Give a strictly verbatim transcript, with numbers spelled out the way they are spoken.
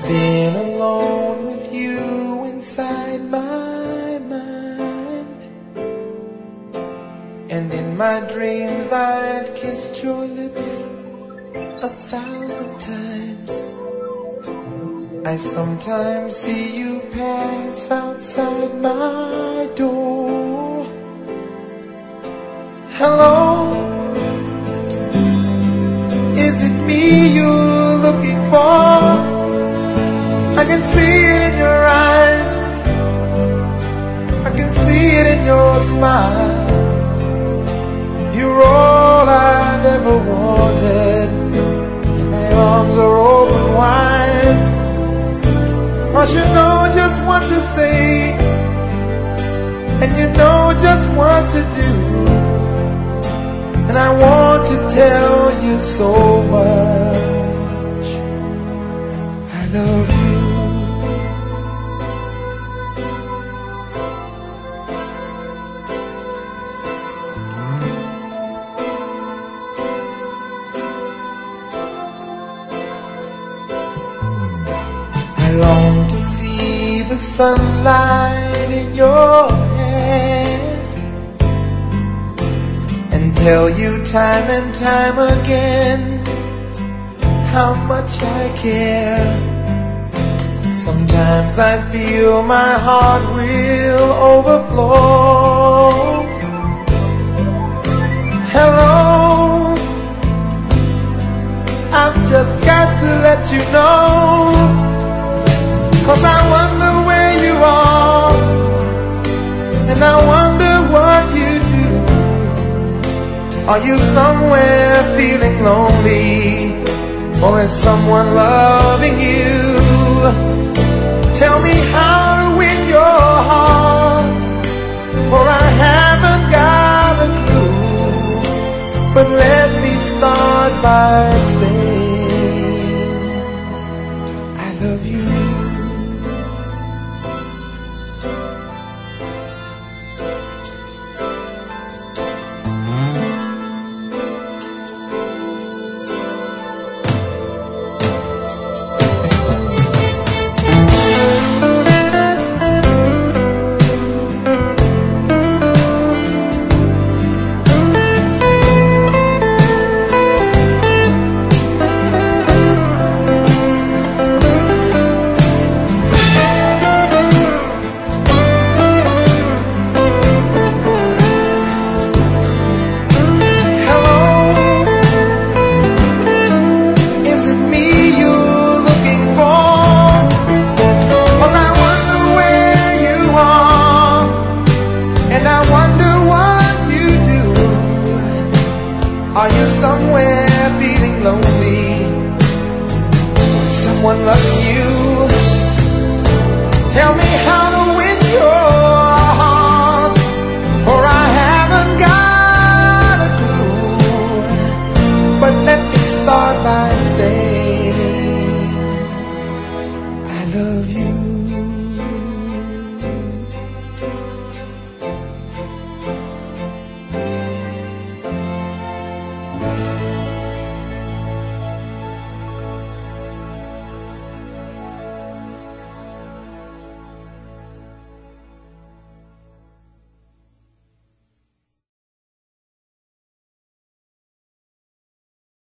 been alone with you inside my mind, and in my dreams I've kissed your lips a thousand times. I sometimes see you pass outside my door. Hello, is it me you're looking for? I can see it in your eyes, I can see it in your smile. You're all I've ever wanted, and my arms are open wide. 'Cause you know just what to say, and you know just what to do, and I want to tell you so much I love you. I long to see the sunlight in your hair and tell you time and time again how much I care. Sometimes I feel my heart will overflow. Hello, I've just got to let you know, 'cause I wonder where you are, and I wonder what you do. Are you somewhere feeling lonely, or is someone loving you? Tell me how to win your heart, for I haven't got a clue. But let me start by saying I love you. Are you somewhere feeling lonely? Someone loving you? Tell me how